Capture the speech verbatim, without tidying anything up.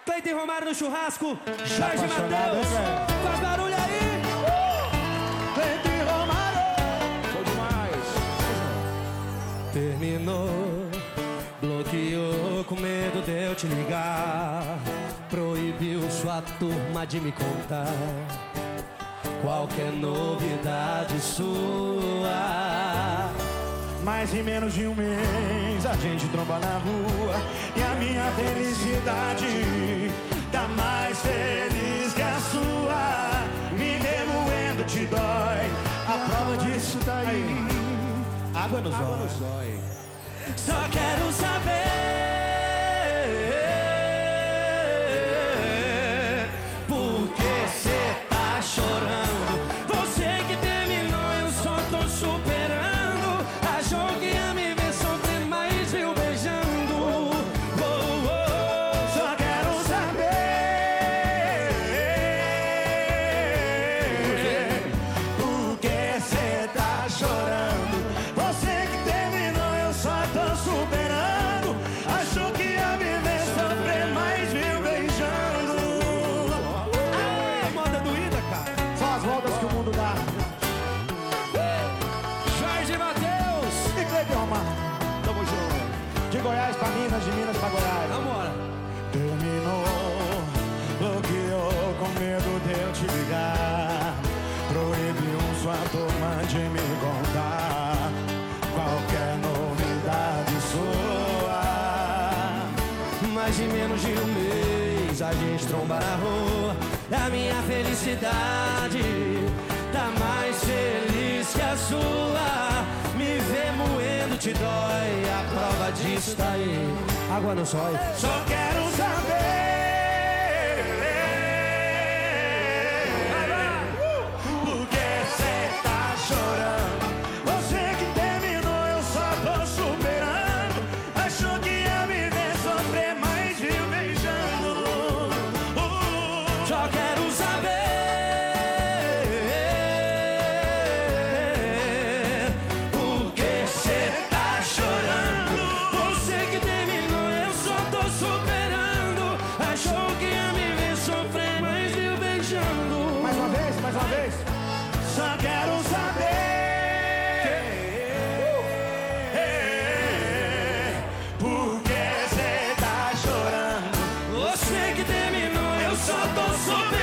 Cleiton Romário no churrasco, Jorge apaixonado, Matheus, hein, velho? faz barulho aí! Cleiton Romário! Foi demais! Terminou, bloqueou com medo de eu te ligar. Proibiu sua turma de me contar qualquer novidade sua. Mas em menos de um mês a gente tromba na rua e a minha felicidade tá mais feliz que a sua. Me remoendo te dói, a prova disso tá aí. Água no zóio. Só quero saber por que cê tá chorando. Você que terminou, eu só tô superando. Achou que ia me ver sofrer, mas viu beijando. Oh, oh, oh. Só quero saber por que cê tá chorando. Você que terminou, eu só tô superando. Achou que ia me ver sofrer, mas viu beijando. Ah, moda doída, cara. São as voltas que o mundo dá. Jorge Matheus. E Cleiton Romário, tamo junto. De Goiás pra Minas, de Minas pra Goiás. Vambora. Terminou, bloqueou com medo de eu te ligar. Proibiu sua turma de me contar qualquer novidade sua. Mais de menos de um mês a gente tromba na rua. A minha felicidade tá mais feliz que a sua. Me ver moendo te dói, a prova disso tá aí. Água no zóio. Só quero saber por que cê tá chorando. Você que terminou, eu só tô superando. Achou que ia me ver sofrer, mas viu beijando. Uh, Só quero saber por que cê tá chorando. Você que terminou, eu só tô superando. Achou que ia me ver sofrer, mas viu beijando. Mais uma vez, mais uma vez. Só quero saber por que cê tá chorando. Você que terminou, eu só tô superando.